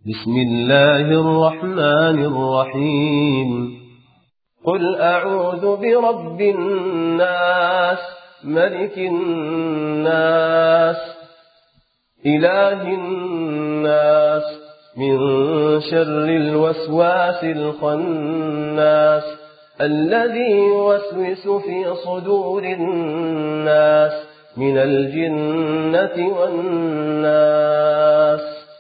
بسم الله الرحمن الرحيم. قل أعوذ برب الناس ملك الناس إله الناس من شر الوسواس الخناس الذي يوسوس في صدور الناس من الجنة والناس.